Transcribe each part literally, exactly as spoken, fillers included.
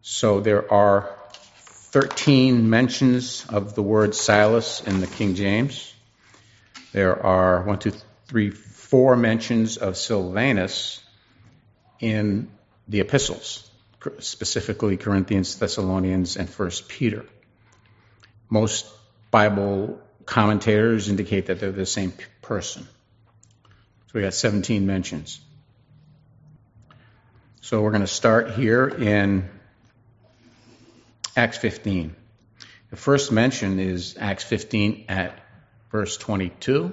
So there are thirteen mentions of the word Silas in the King James. There are one, two, three, four mentions of Silvanus in the epistles, specifically Corinthians, Thessalonians, and First Peter. Most Bible commentators indicate that they're the same person. So we got seventeen mentions. So we're going to start here in Acts fifteen. The first mention is Acts fifteen at verse twenty-two.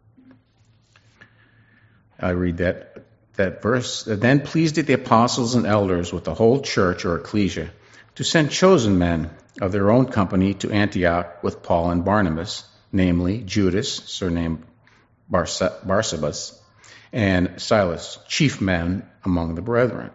I read that that verse. Then pleased it the apostles and elders with the whole church or ecclesia to send chosen men of their own company to Antioch with Paul and Barnabas, namely Judas, surnamed Barsabas, and Silas, chief men among the brethren.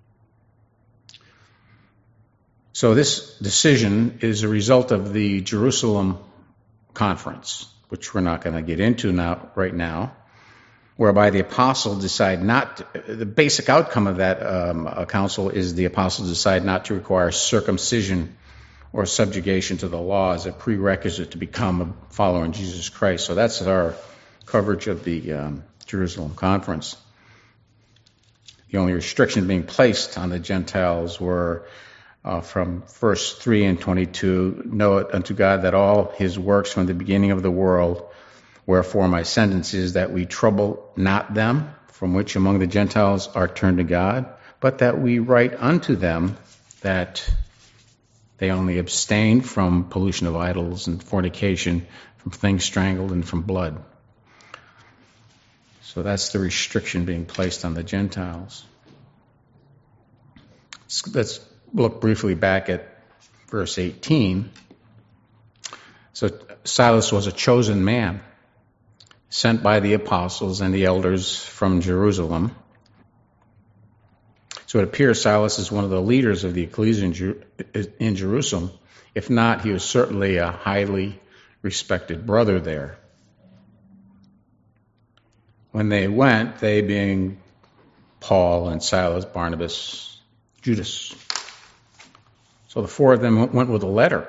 So this decision is a result of the Jerusalem conference, which we're not going to get into now, right now, whereby the apostles decide not to, the basic outcome of that um, council is the apostles decide not to require circumcision or subjugation to the law as a prerequisite to become a follower in Jesus Christ. So that's our coverage of the um, Jerusalem conference. The only restriction being placed on the Gentiles were uh, from verse three and twenty-two, know it unto God that all his works from the beginning of the world, wherefore my sentence is that we trouble not them, from which among the Gentiles are turned to God, but that we write unto them that they only abstain from pollution of idols and fornication, from things strangled, and from blood. So that's the restriction being placed on the Gentiles. Let's look briefly back at verse eighteen. So Silas was a chosen man, sent by the apostles and the elders from Jerusalem. So it appears Silas is one of the leaders of the ecclesia in, Jer- in Jerusalem. If not, he was certainly a highly respected brother there. When they went, they being Paul and Silas, Barnabas, Judas. So the four of them went with a letter.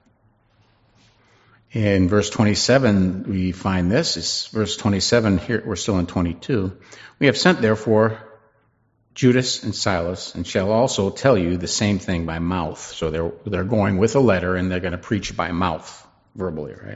In verse twenty-seven, we find this. It's verse twenty-seven, here we're still in twenty-two. We have sent, therefore, Judas and Silas, and shall also tell you the same thing by mouth. So they're they're going with a letter, and they're going to preach by mouth, verbally, right?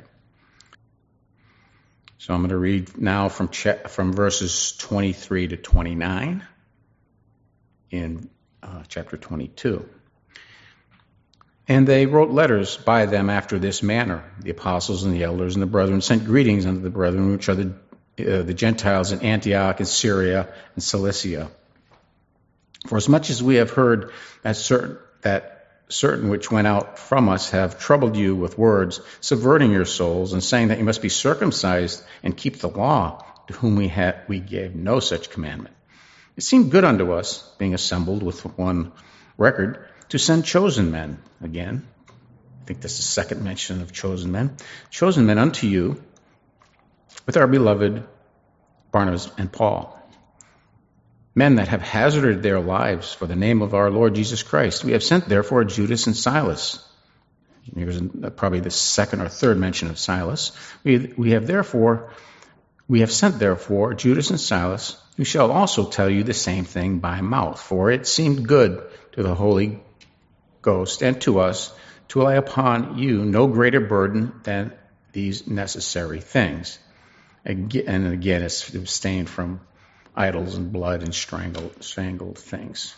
So I'm going to read now from cha- from verses twenty-three to twenty-nine in uh, chapter twenty-two. And they wrote letters by them after this manner. The apostles and the elders and the brethren sent greetings unto the brethren, which are the, uh, the Gentiles in Antioch and Syria and Cilicia. For as much as we have heard that certain, that certain which went out from us have troubled you with words, subverting your souls, and saying that you must be circumcised and keep the law, to whom we had we gave no such commandment. It seemed good unto us, being assembled with one record, to send chosen men, again, I think this is the second mention of chosen men, chosen men unto you, with our beloved Barnabas and Paul, men that have hazarded their lives for the name of our Lord Jesus Christ. We have sent, therefore, Judas and Silas. Here's probably the second or third mention of Silas. We, we have therefore, we have sent, therefore, Judas and Silas, who shall also tell you the same thing by mouth. For it seemed good to the Holy Ghost and to us to lay upon you no greater burden than these necessary things. And again, it's abstain from idols and blood and strangled, strangled things.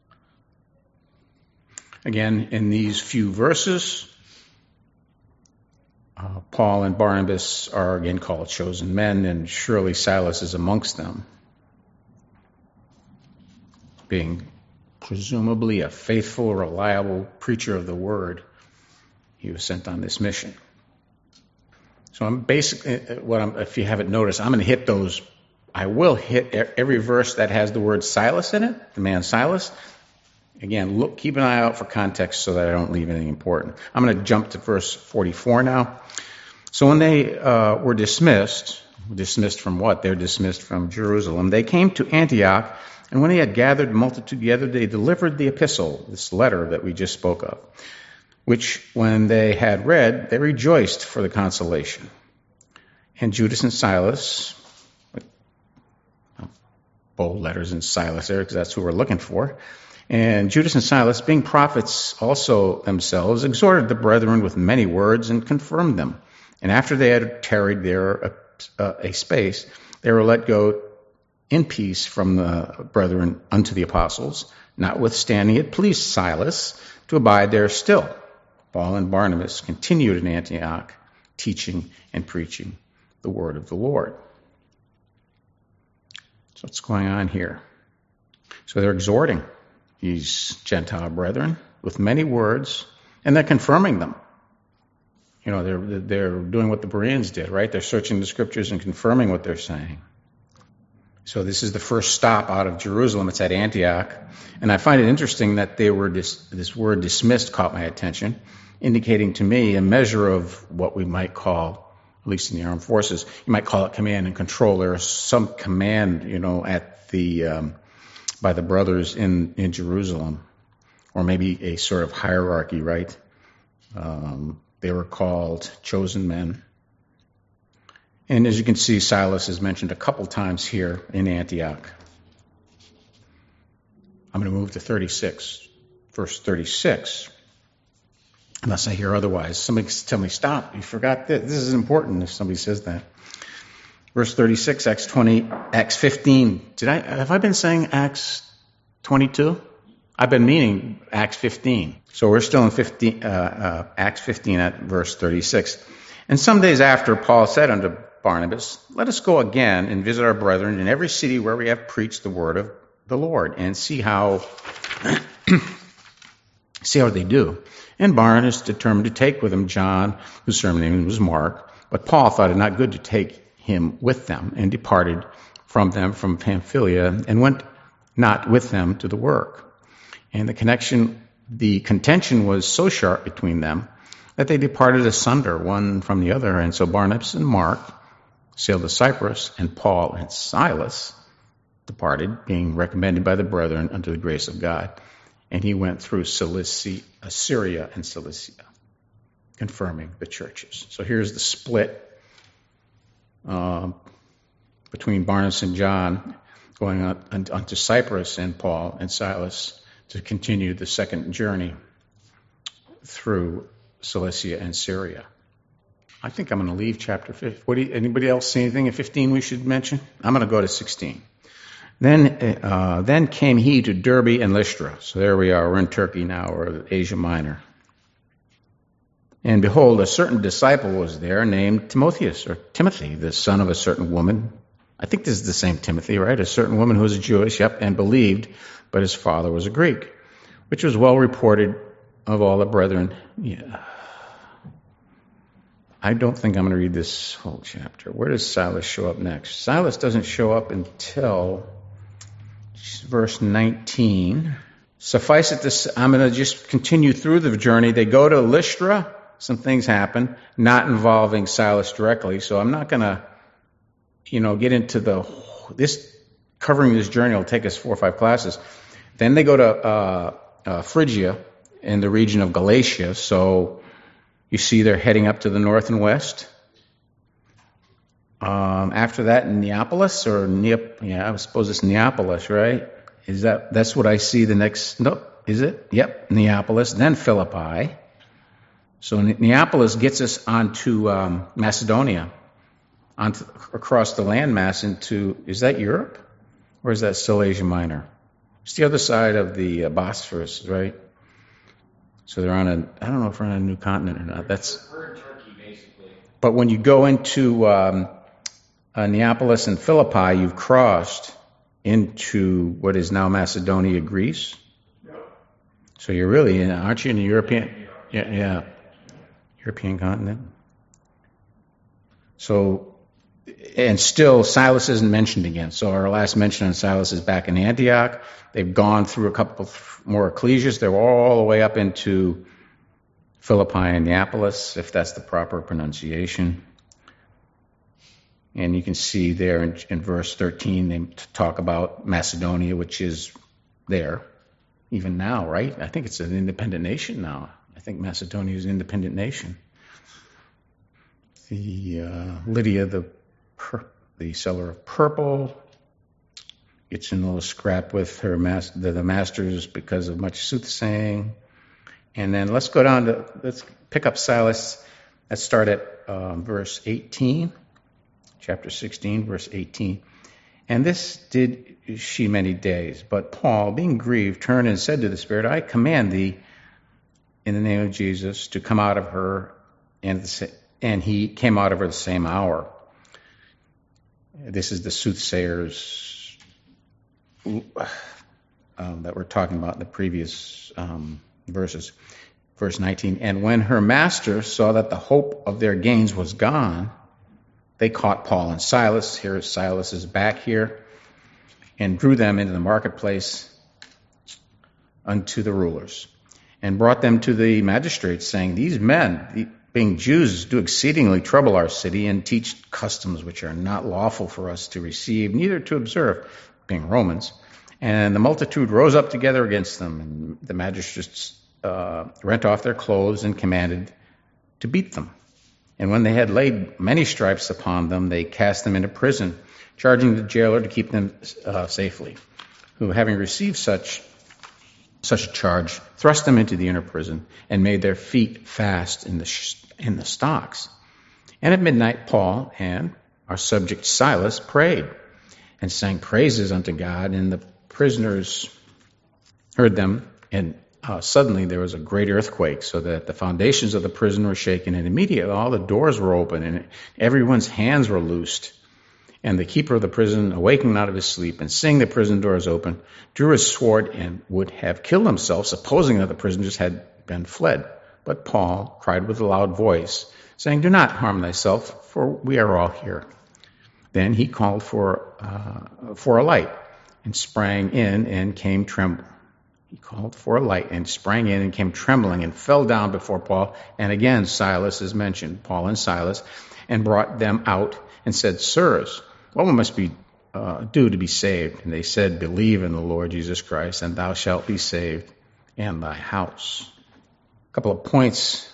Again, in these few verses, uh, Paul and Barnabas are again called chosen men, and surely Silas is amongst them, being presumably a faithful, reliable preacher of the word. He was sent on this mission. So I'm basically, what I'm, if you haven't noticed, I'm going to hit those. I will hit every verse that has the word Silas in it, the man Silas. Again, look, keep an eye out for context so that I don't leave anything important. I'm going to jump to verse forty-four now. So when they uh, were dismissed, dismissed from what? They're dismissed from Jerusalem. They came to Antioch, And when he had gathered the multitude together, they delivered the epistle, this letter that we just spoke of, which when they had read, they rejoiced for the consolation. And Judas and Silas, bold letters in Silas there, because that's who we're looking for. And Judas and Silas, being prophets also themselves, exhorted the brethren with many words and confirmed them. And after they had tarried there a, a, a space, they were let go in peace from the brethren unto the apostles. Notwithstanding, it pleased Silas to abide there still. Paul and Barnabas continued in Antioch, teaching and preaching the word of the Lord. So what's going on here? So they're exhorting these Gentile brethren with many words, and they're confirming them. You know, they're they're doing what the Bereans did, right? They're searching the scriptures and confirming what they're saying. So this is the first stop out of Jerusalem. It's at Antioch. And I find it interesting that they were dis- this word dismissed caught my attention, indicating to me a measure of what we might call, at least in the armed forces, you might call it command and control. There is some command, you know, at the um, by the brothers in, in Jerusalem, or maybe a sort of hierarchy, right? Um, they were called chosen men. And as you can see, Silas is mentioned a couple times here in Antioch. I'm going to move to thirty-six, verse thirty-six. Unless I hear otherwise. Somebody tell me, stop, you forgot this. This is important if somebody says that. Verse thirty-six, Acts twenty, Acts fifteen. Did I, have I been saying Acts twenty-two? I've been meaning Acts fifteen. So we're still in fifteen, uh, uh, Acts fifteen at verse thirty-six. And some days after, Paul said unto Barnabas, let us go again and visit our brethren in every city where we have preached the word of the Lord, and see how see how they do. And Barnabas determined to take with him John, whose surname was Mark. But Paul thought it not good to take him with them, and departed from them from Pamphylia, and went not with them to the work. And the connection, the contention was so sharp between them that they departed asunder one from the other. And so Barnabas and Mark sailed to Cyprus, and Paul and Silas departed, being recommended by the brethren unto the grace of God. And he went through Cilicia, Syria and Cilicia, confirming the churches. So here's the split uh, between Barnabas and John, going on, on, on to Cyprus, and Paul and Silas to continue the second journey through Cilicia and Syria. I think I'm going to leave chapter fifteen. What do you, anybody else see anything in fifteen we should mention? I'm going to go to sixteen. Then, uh, then came he to Derbe and Lystra. So there we are. We're in Turkey now, or Asia Minor. And behold, a certain disciple was there named Timotheus, or Timothy, the son of a certain woman. I think this is the same Timothy, right? A certain woman who was a Jewish, yep, and believed, but his father was a Greek, which was well reported of all the brethren. Yeah. I don't think I'm going to read this whole chapter. Where does Silas show up next? Silas doesn't show up until verse nineteen. Suffice it to, I'm going to just continue through the journey. They go to Lystra. Some things happen, not involving Silas directly. So I'm not going to, you know, get into the, this, covering this journey will take us four or five classes. Then they go to uh, uh, Phrygia in the region of Galatia. So you see they're heading up to the north and west. Um, after that, Neapolis, or Neap, yeah, I suppose it's Neapolis, right? Is that, that's what I see the next, nope, is it? Yep, Neapolis, then Philippi. So Neapolis gets us onto um, Macedonia, onto, across the landmass into, is that Europe? Or is that still Asia Minor? It's the other side of the uh, Bosphorus, right? So they're on a, I don't know if we're on a new continent or not. That's, we're in Turkey, basically. But when you go into um, uh, Neapolis and Philippi, you've crossed into what is now Macedonia, Greece. Yep. So you're really in, aren't you in the European, yeah, yeah, European continent? So, and still Silas isn't mentioned again. So our last mention on Silas is back in Antioch. They've gone through a couple more ecclesias. They're all the way up into Philippi and Neapolis, if that's the proper pronunciation. And you can see there in, in verse thirteen, they talk about Macedonia, which is there, even now, right? I think it's an independent nation now. I think Macedonia is an independent nation. The uh, Lydia, the pur- the seller of purple, gets in a little scrap with her mas- the, the masters because of much soothsaying. And then let's go down to, let's pick up Silas. Let's start at um, verse eighteen, chapter sixteen, verse eighteen. And this did she many days. But Paul, being grieved, turned and said to the Spirit, I command thee in the name of Jesus to come out of her. And, the, and he came out of her the same hour. This is the soothsayers um, that we're talking about in the previous um, verses. Verse nineteen, and when her master saw that the hope of their gains was gone, they caught Paul and Silas. Here Silas is back here, and drew them into the marketplace unto the rulers, and brought them to the magistrates, saying, these men, being Jews, do exceedingly trouble our city, and teach customs which are not lawful for us to receive, neither to observe, being Romans. And the multitude rose up together against them, and the magistrates uh, rent off their clothes and commanded to beat them. And when they had laid many stripes upon them, they cast them into prison, charging the jailer to keep them uh, safely, who, having received such such a charge, thrust them into the inner prison, and made their feet fast in the sh- in the stocks. And at midnight Paul and our subject Silas prayed, and sang praises unto God, and the prisoners heard them, and uh, suddenly there was a great earthquake, so that the foundations of the prison were shaken, and immediately all the doors were open, and everyone's hands were loosed. And the keeper of the prison, awaking out of his sleep, and seeing the prison doors open, drew his sword and would have killed himself, supposing that the prisoners had been fled. But Paul cried with a loud voice, saying, do not harm thyself, for we are all here. Then he called for uh, for a light, and sprang in and came trembling. He called for a light and sprang in and came trembling and fell down before Paul. And again Silas is mentioned, Paul and Silas, and brought them out and said, sirs, what must we uh, do to be saved? And they said, believe in the Lord Jesus Christ, and thou shalt be saved, and thy house. A couple of points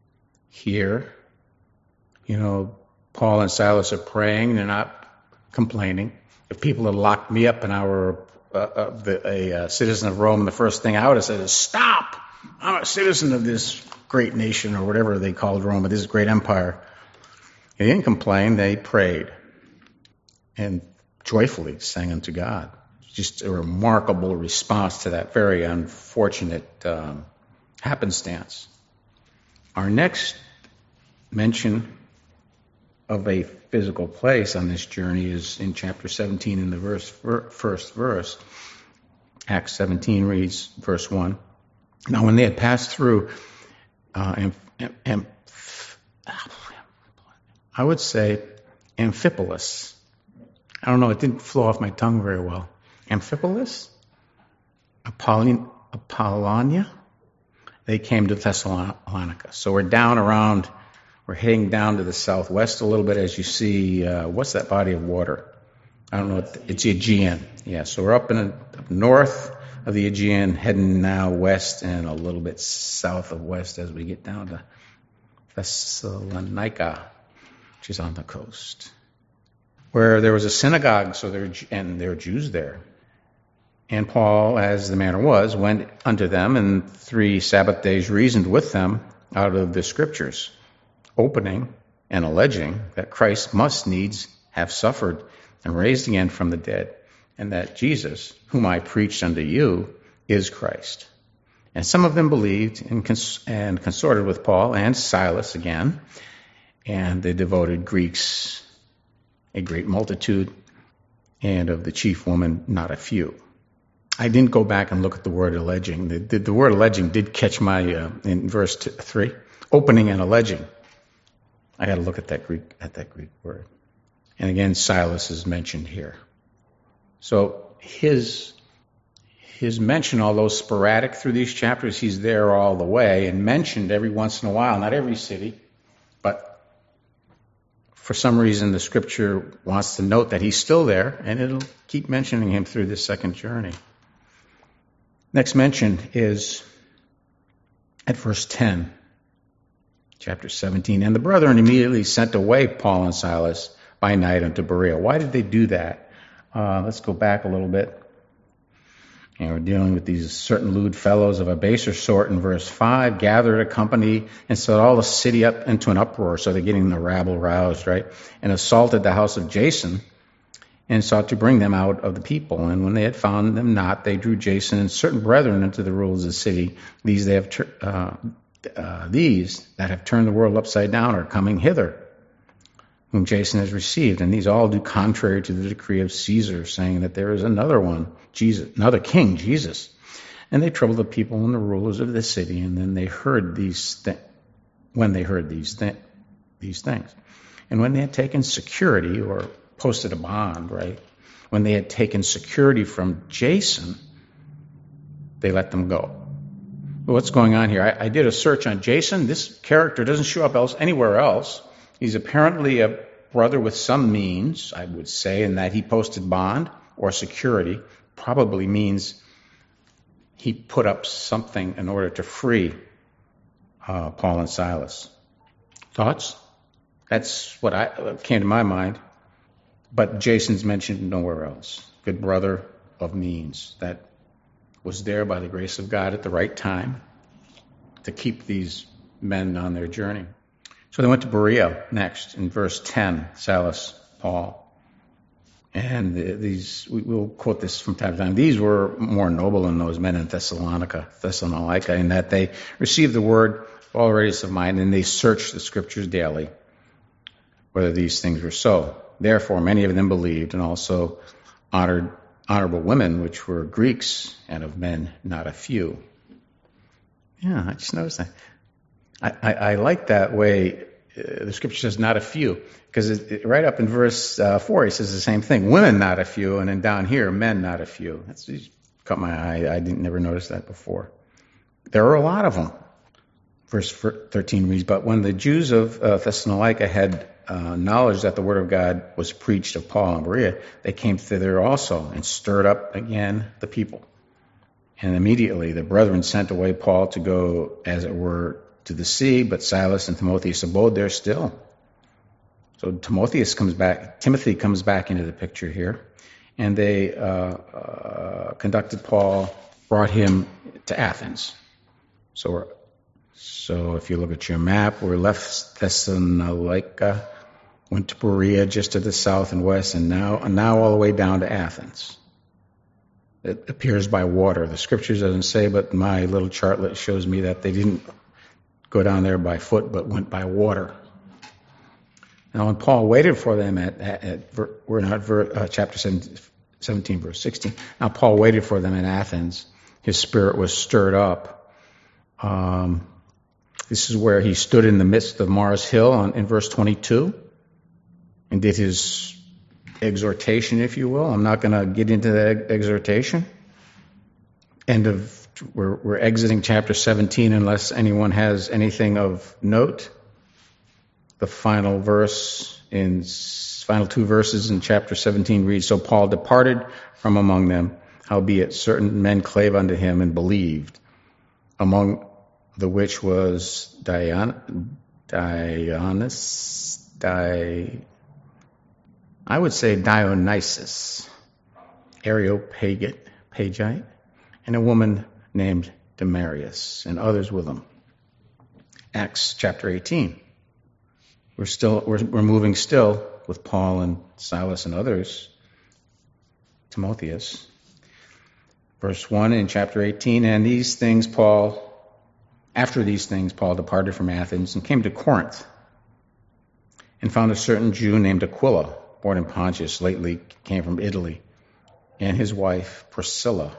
here. You know, Paul and Silas are praying. They're not complaining. If people had locked me up and I were uh, uh, the, a uh, citizen of Rome, the first thing I would have said is, stop! I'm a citizen of this great nation, or whatever they called Rome, but this great empire. They didn't complain. They prayed and joyfully sang unto God. Just a remarkable response to that very unfortunate um, happenstance. Our next mention of a physical place on this journey is in chapter seventeen, in the verse, first verse. Acts seventeen reads, verse one. Now when they had passed through, uh, and, and, and I would say Amphipolis. I don't know, it didn't flow off my tongue very well. Amphipolis? Apollon- Apollonia? They came to Thessalonica. So we're down around, we're heading down to the southwest a little bit as you see, uh, what's that body of water? I don't know, what the, it's the Aegean. Yeah, so we're up in the up north of the Aegean, heading now west and a little bit south of west as we get down to Thessalonica, which is on the coast, where there was a synagogue, so there and there were Jews there. And Paul, as the manner was, went unto them, and three Sabbath days reasoned with them out of the Scriptures, opening and alleging that Christ must needs have suffered and raised again from the dead, and that Jesus, whom I preached unto you, is Christ. And some of them believed and, cons- and consorted with Paul and Silas again, and the devoted Greeks, a great multitude, and of the chief woman, not a few. I didn't go back and look at the word alleging. The, the, the word alleging did catch my, uh, in verse two, three, opening and alleging. I got to look at that Greek, at that Greek word. And again, Silas is mentioned here. So his, his mention, although sporadic through these chapters, he's there all the way and mentioned every once in a while, not every city, but for some reason, the scripture wants to note that he's still there, and it'll keep mentioning him through this second journey. Next mention is at verse ten, chapter seventeen. And the brethren immediately sent away Paul and Silas by night unto Berea. Why did they do that? Uh, let's go back a little bit. And we're dealing with these certain lewd fellows of a baser sort in verse five, gathered a company and set all the city up into an uproar. So they're getting the rabble roused, right? And assaulted the house of Jason and sought to bring them out of the people. And when they had found them not, they drew Jason and certain brethren into the rulers of the city. These they have, tur- uh, uh, these that have turned the world upside down are coming hither, whom Jason has received. And these all do contrary to the decree of Caesar, saying that there is another one, Jesus, another king, Jesus. And they troubled the people and the rulers of the city. And then they heard these, th- when they heard these, th- these things. And when they had taken security, or posted a bond, right? When they had taken security from Jason, they let them go. But what's going on here? I, I did a search on Jason. This character doesn't show up else anywhere else. He's apparently a brother with some means, I would say, in that he posted bond or security. Probably means he put up something in order to free uh, Paul and Silas. Thoughts? That's what I came to my mind. But Jason's mentioned nowhere else. Good brother of means that was there by the grace of God at the right time to keep these men on their journey. So they went to Berea next in verse ten, Silas, Paul. And the, these, we, we'll quote this from time to time. These were more noble than those men in Thessalonica, Thessalonica, in that they received the word of all readiness of mind, and they searched the scriptures daily, whether these things were so. Therefore, many of them believed, and also honored honorable women, which were Greeks, and of men not a few. Yeah, I just noticed that. I, I, I like that way uh, the scripture says not a few, because it, it, right up in verse uh, four, he says the same thing. Women not a few, and then down here, men not a few. That's just caught my eye. I didn't never notice that before. There are a lot of them. Verse thirteen reads, but when the Jews of uh, Thessalonica had uh, knowledge that the word of God was preached of Paul and Berea, they came thither also and stirred up again the people. And immediately the brethren sent away Paul to go, as it were, to the sea, but Silas and Timotheus abode there still. So Timotheus comes back, Timothy comes back into the picture here, and they uh, uh, conducted Paul, brought him to Athens. So we're So if you look at your map, we left Thessalonica, went to Berea just to the south and west, and now and now all the way down to Athens. It appears by water. The scriptures doesn't say, but my little chartlet shows me that they didn't go down there by foot, but went by water. Now, when Paul waited for them at, at, at we're not ver, uh, chapter seventeen, verse sixteen. Now, Paul waited for them in Athens. His spirit was stirred up. Um, This is where he stood in the midst of Mars Hill on, in verse twenty-two and did his exhortation, if you will. I'm not going to get into that exhortation. End of, we're, we're exiting chapter seventeen unless anyone has anything of note. The final verse in, final two verses in chapter seventeen reads, so Paul departed from among them, howbeit certain men clave unto him and believed, among the which was Dion, Dionys, Di, I would say Dionysus, Areopagite, Pagite, and a woman named Demarius, and others with them. Acts chapter eighteen. We're still we're, we're moving still with Paul and Silas and others. Timotheus, verse one in chapter eighteen, and these things Paul. After these things, Paul departed from Athens and came to Corinth and found a certain Jew named Aquila, born in Pontus, lately came from Italy, and his wife Priscilla.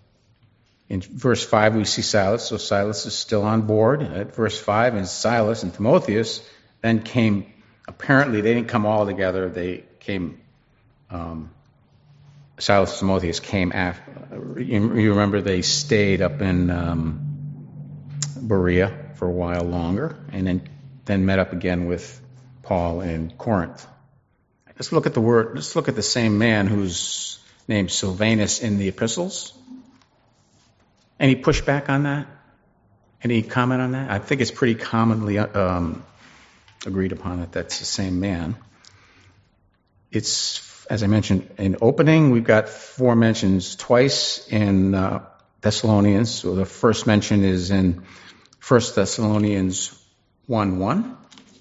In verse five, we see Silas, so Silas is still on board. At verse five, and Silas and Timotheus then came, apparently they didn't come all together, they came, um, Silas and Timotheus came after. You remember they stayed up in um, Berea for a while longer, and then then met up again with Paul in Corinth. Let's look at the word, let's look at the same man who's named Silvanus in the epistles. Any pushback on that? Any comment on that? I think it's pretty commonly um, agreed upon that that's the same man. It's, as I mentioned, in opening, we've got four mentions twice in uh, Thessalonians. So the first mention is in First Thessalonians one one.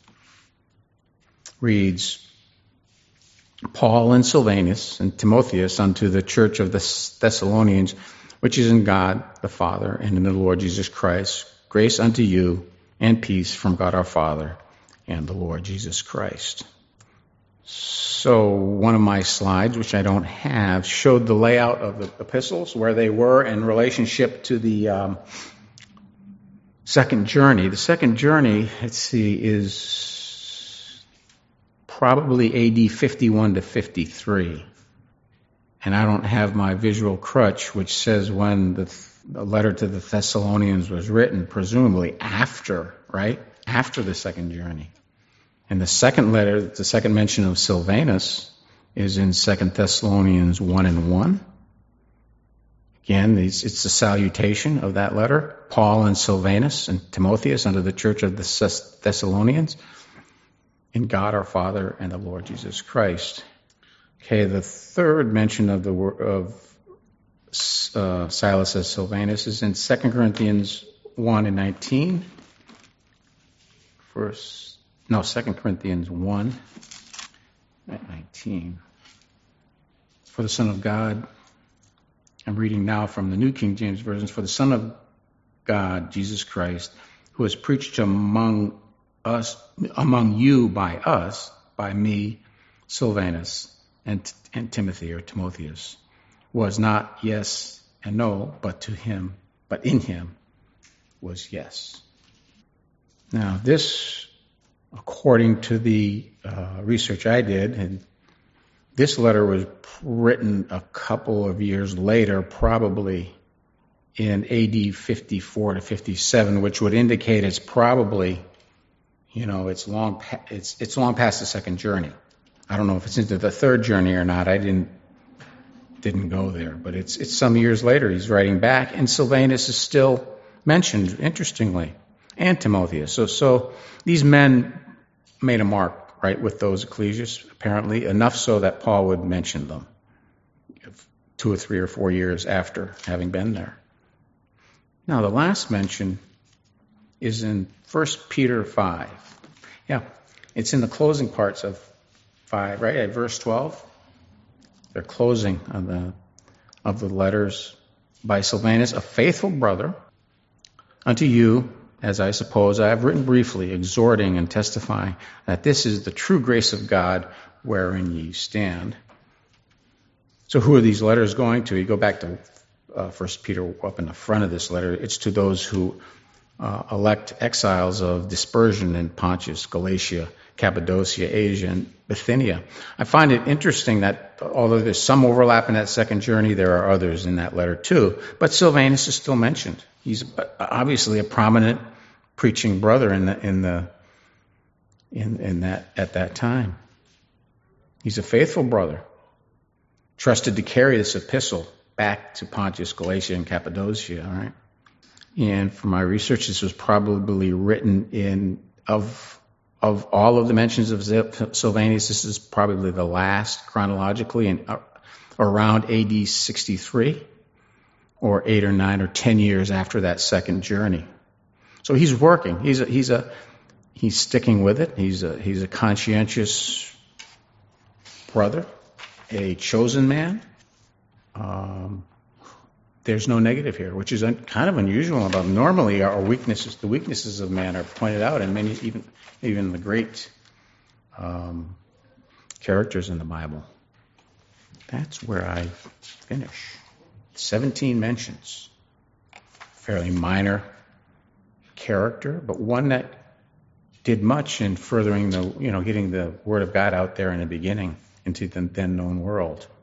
Reads, Paul and Silvanus and Timotheus unto the church of the Thessalonians, which is in God the Father and in the Lord Jesus Christ, grace unto you and peace from God our Father and the Lord Jesus Christ. So one of my slides, which I don't have, showed the layout of the epistles, where they were in relationship to the um, second journey. The second journey, let's see, is probably A D fifty-one to fifty-three. And I don't have my visual crutch, which says when the, the letter to the Thessalonians was written, presumably after, right? After the second journey. And the second letter, the second mention of Silvanus is in Second Thessalonians one and one. Again, it's, it's the salutation of that letter. Paul and Silvanus and Timotheus unto the church of the Thessalonians, in God our Father and the Lord Jesus Christ. Okay, the third mention of the of uh, Silas as Silvanus is in Second Corinthians one and nineteen. First, no, Second Corinthians one and nineteen. For the Son of God, I'm reading now from the New King James Version. For the Son of God, Jesus Christ, who was preached among us, among you by us, by me, Silvanus, and, and Timothy or Timotheus, was not yes and no, but to him, but in him was yes. Now this, according to the uh, research I did, and this letter was written a couple of years later, probably in A D fifty-four to fifty-seven, which would indicate it's probably, you know, it's long, it's it's long past the second journey. I don't know if it's into the third journey or not. I didn't didn't go there, but it's it's some years later. He's writing back, and Silvanus is still mentioned, interestingly, and Timotheus. So so these men made a mark, right, with those ecclesias, apparently enough so that Paul would mention them two or three or four years after having been there. Now the last mention is in First Peter five. Yeah, it's in the closing parts of five, right? At verse twelve. They're closing of the of the letters by Silvanus, a faithful brother, unto you, as I suppose I have written briefly, exhorting and testifying that this is the true grace of God wherein ye stand. So who are these letters going to? You go back to uh, First Peter up in the front of this letter. It's to those who Uh, elect exiles of dispersion in Pontus, Galatia, Cappadocia, Asia, and Bithynia. I find it interesting that although there's some overlap in that second journey, there are others in that letter too. But Silvanus is still mentioned. He's obviously a prominent preaching brother in the in the in in that at that time. He's a faithful brother, trusted to carry this epistle back to Pontus, Galatia, and Cappadocia. All right. And for my research, this was probably written in, of of all of the mentions of Silvanus, this is probably the last chronologically, in uh, around A D sixty-three, or eight or nine or ten years after that second journey. So he's working. He's a, he's a he's sticking with it. He's a he's a conscientious brother, a chosen man. Um, There's no negative here, which is un- kind of unusual. About normally, our weaknesses, the weaknesses of man, are pointed out in many, even even the great um, characters in the Bible. That's where I finish. Seventeen mentions, fairly minor character, but one that did much in furthering the, you know, getting the word of God out there in the beginning into the then known world.